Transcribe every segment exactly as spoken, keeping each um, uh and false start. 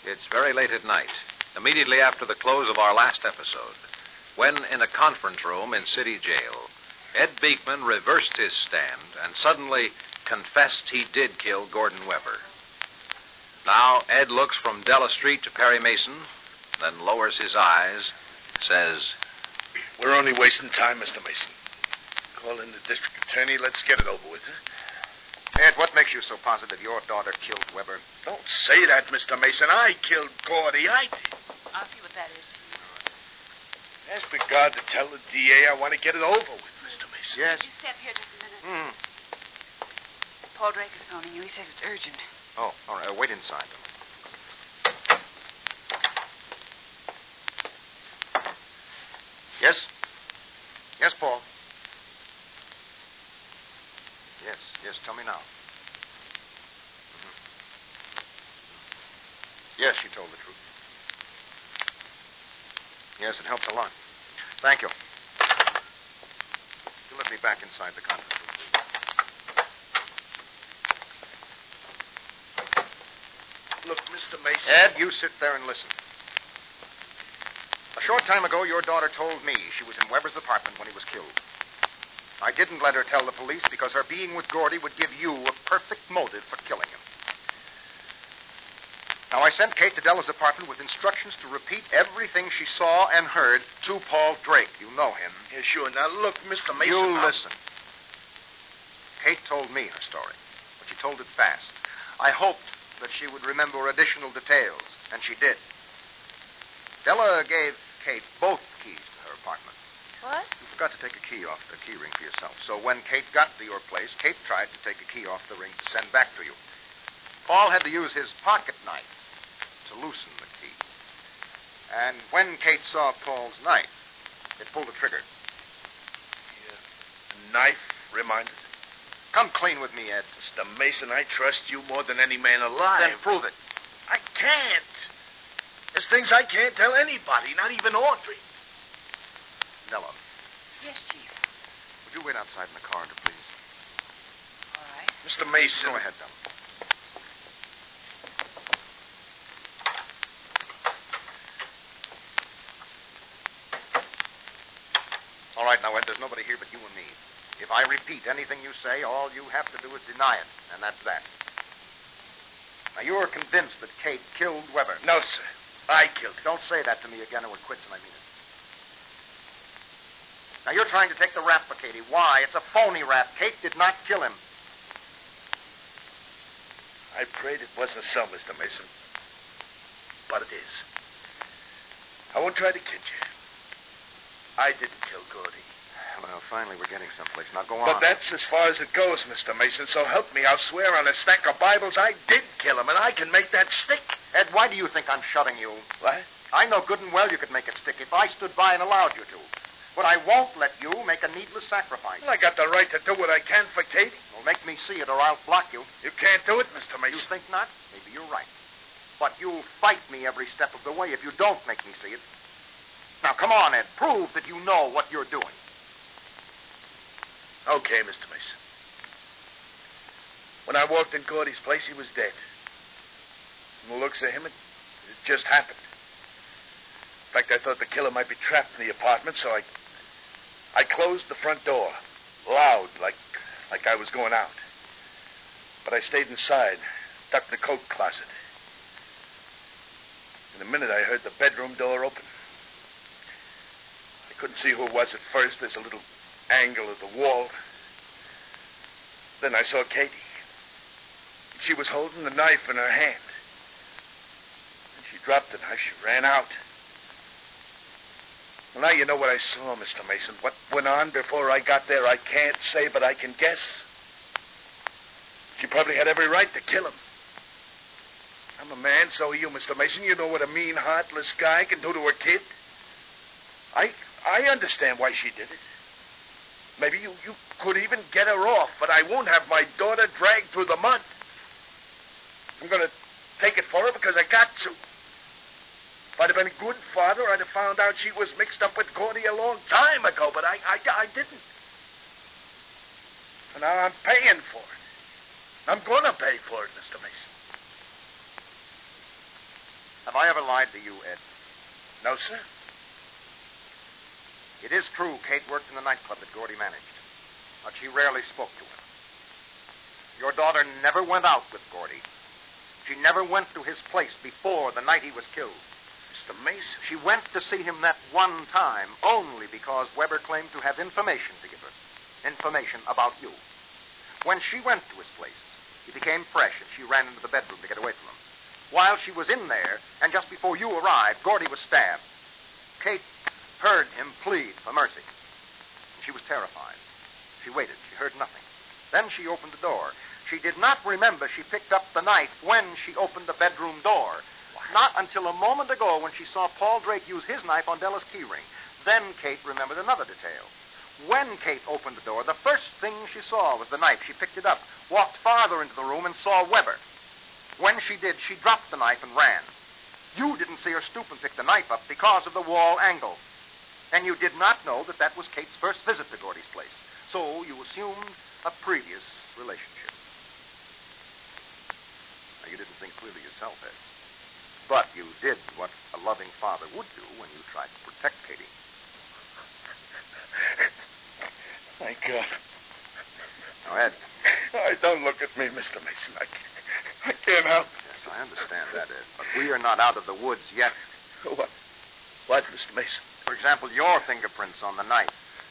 It's very late at night, immediately after the close of our last episode, when in a conference room in City Jail, Ed Beekman reversed his stand and suddenly confessed he did kill Gordon Weber. Now, Ed looks from Della Street to Perry Mason, then lowers his eyes, says, We're only wasting time, Mister Mason. Call in the district attorney. Let's get it over with, huh? Ed, what makes you so positive your daughter killed Weber? Don't say that, Mister Mason. I killed Gordy. I did. I'll see what that is. Ask the guard to tell the D A I want to get it over with, Mister Mason. Yes. Could you step here just a minute? Hmm. Paul Drake is phoning you. He says it's urgent. Oh, all right. Uh, wait inside. Yes? Yes, Paul. Yes, yes, tell me now. Mm-hmm. Yes, you told the truth. Yes, it helps a lot. Thank you. You let me back inside the conference room, please. Look, Mister Mason. Ed, you sit there and listen. A short time ago, your daughter told me she was in Weber's apartment when he was killed. I didn't let her tell the police because her being with Gordy would give you a perfect motive for killing him. Now, I sent Kate to Della's apartment with instructions to repeat everything she saw and heard to Paul Drake. You know him. Yeah, sure. Now, look, Mister Mason. You I'll... listen. Kate told me her story, but she told it fast. I hoped that she would remember additional details, and she did. Della gave Kate both keys to her apartment. What? You forgot to take a key off the key ring for yourself. So when Kate got to your place, Kate tried to take a key off the ring to send back to you. Paul had to use his pocket knife to loosen the key. And when Kate saw Paul's knife, it pulled the trigger. Yeah. Knife reminded. Come clean with me, Ed. Mister Mason, I trust you more than any man alive. Then prove it. I can't. There's things I can't tell anybody, not even Audrey. Della, Yes, Chief. would you wait outside in the corridor, please? All right. Mister Mason. Go ahead, Della. All right, now, Ed, there's nobody here but you and me. If I repeat anything you say, all you have to do is deny it, and that's that. Now, you're convinced that Kate killed Weber. No, sir. I killed him. Don't say that to me again or it quits, and I mean it. Now, you're trying to take the rap for Katie. Why? It's a phony rap. Kate did not kill him. I prayed it wasn't so, Mister Mason. But it is. I won't try to kid you. I didn't kill Gordy. Well, finally, we're getting someplace. Now, go on. But that's as far as it goes, Mister Mason. So help me, I'll swear on a stack of Bibles I did kill him, and I can make that stick. Ed, why do you think I'm shutting you? What? I know good and well you could make it stick if I stood by and allowed you to. But I won't let you make a needless sacrifice. Well, I got the right to do what I can for Katie. Well, make me see it or I'll block you. You can't do it, Mister Mason. You think not? Maybe you're right. But you'll fight me every step of the way if you don't make me see it. Now, come on, Ed. Prove that you know what you're doing. Okay, Mister Mason. When I walked in Gordy's place, he was dead. From the looks of him, it, it just happened. In fact, I thought the killer might be trapped in the apartment, so I I closed the front door, loud, like like I was going out. But I stayed inside, ducked in the coat closet. In a minute, I heard the bedroom door open. I couldn't see who it was at first. There's a little angle of the wall. Then I saw Katie. She was holding the knife in her hand. And she dropped the knife. She ran out. Well, now you know what I saw, Mister Mason. What went on before I got there, I can't say, but I can guess. She probably had every right to kill him. I'm a man, so are you, Mister Mason. You know what a mean, heartless guy can do to a kid. I I understand why she did it. Maybe you, you could even get her off, but I won't have my daughter dragged through the mud. I'm going to take it for her because I got to. If I'd have been a good father, I'd have found out she was mixed up with Gordy a long time ago, but I, I, I didn't. And now I'm paying for it. I'm going to pay for it, Mister Mason. Have I ever lied to you, Ed? No, sir. It is true Kate worked in the nightclub that Gordy managed, but she rarely spoke to him. Your daughter never went out with Gordy. She never went to his place before the night he was killed. Mister Mason. She went to see him that one time only because Weber claimed to have information to give her. Information about you. When she went to his place, he became fresh and she ran into the bedroom to get away from him. While she was in there, and just before you arrived, Gordy was stabbed. Kate heard him plead for mercy. She was terrified. She waited. She heard nothing. Then she opened the door. She did not remember she picked up the knife when she opened the bedroom door. Not until a moment ago when she saw Paul Drake use his knife on Della's keyring. Then Kate remembered another detail. When Kate opened the door, the first thing she saw was the knife. She picked it up, walked farther into the room, and saw Weber. When she did, she dropped the knife and ran. You didn't see her stoop and pick the knife up because of the wall angle. And you did not know that that was Kate's first visit to Gordy's place. So you assumed a previous relationship. Now, you didn't think clearly yourself, Ed. But you did what a loving father would do when you tried to protect Katie. Thank God. Now, Ed. Oh, don't look at me, Mister Mason. I can't, I can't help. Yes, I understand that, Ed. But we are not out of the woods yet. What? What, Mister Mason? For example, your fingerprints on the knife.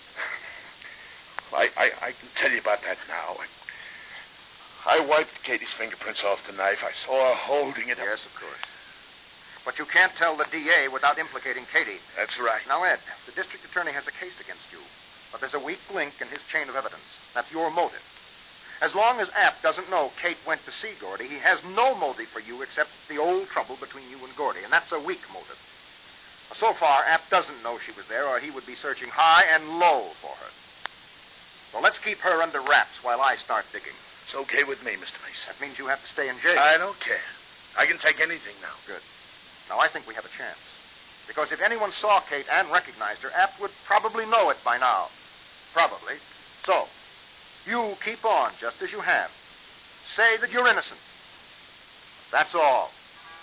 I, I, I can tell you about that now. I, I wiped Katie's fingerprints off the knife. I saw her holding it up. Yes, of course. But you can't tell the D A without implicating Katie. That's right. Now, Ed, the district attorney has a case against you. But there's a weak link in his chain of evidence. That's your motive. As long as App doesn't know Kate went to see Gordy, he has no motive for you except the old trouble between you and Gordy, and that's a weak motive. So far, App doesn't know she was there, or he would be searching high and low for her. So let's keep her under wraps while I start digging. It's okay with me, Mister Mason. That means you have to stay in jail. I don't care. I can take anything now. Good. Now, I think we have a chance. Because if anyone saw Kate and recognized her, App would probably know it by now. Probably. So, you keep on just as you have. Say that you're innocent. That's all.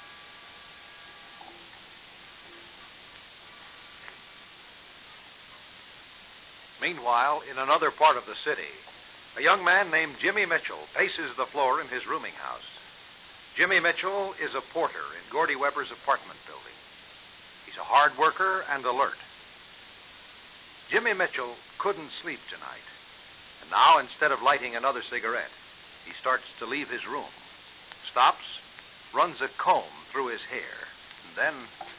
Meanwhile, in another part of the city, a young man named Jimmy Mitchell paces the floor in his rooming house. Jimmy Mitchell is a porter in Gordy Weber's apartment building. He's a hard worker and alert. Jimmy Mitchell couldn't sleep tonight. And now, instead of lighting another cigarette, he starts to leave his room, stops, runs a comb through his hair, and then...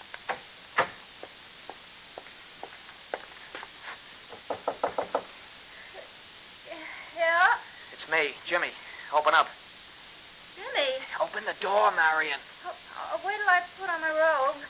Yeah? It's me, Jimmy. Open up. Jimmy? Open the door, Marion. Oh, oh, wait till I put on my robe.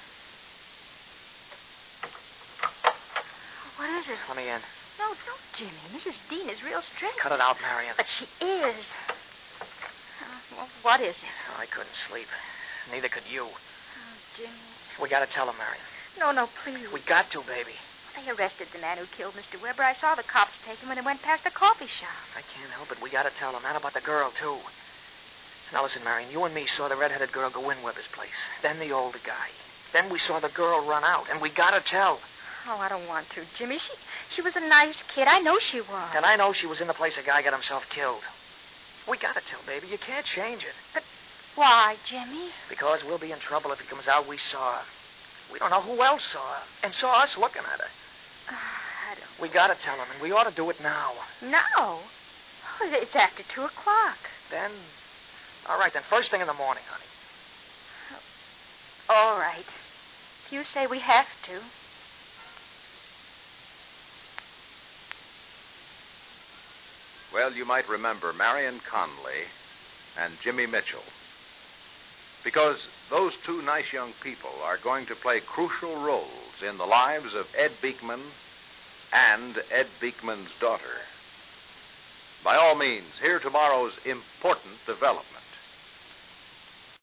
What is it? Let me in. No, don't, Jimmy. Missus Dean is real strict. Cut it out, Marion. But she is. Uh, well, what is it? Oh, I couldn't sleep. Neither could you. Oh, Jimmy. We got to tell him, Marion. No, no, please. We got to, baby. They arrested the man who killed Mister Weber. I saw the cops take him when they went past the coffee shop. I can't help it. We got to tell him. And about the girl, too. Now, listen, Marion. You and me saw the red-headed girl go in Weber's place. Then the older guy. Then we saw the girl run out. And we got to tell. Oh, I don't want to, Jimmy. She she was a nice kid. I know she was. And I know she was in the place a guy got himself killed. We got to tell, baby. You can't change it. But why, Jimmy? Because we'll be in trouble if it comes out we saw her. We don't know who else saw her and saw us looking at her. Uh, I don't... We got to tell him, and we ought to do it now. No. Oh, it's after two o'clock. Then, all right, then first thing in the morning, honey. All right. If you say we have to. Well, you might remember Marion Conley and Jimmy Mitchell. Because those two nice young people are going to play crucial roles in the lives of Ed Beekman and Ed Beekman's daughter. By all means, hear tomorrow's important development.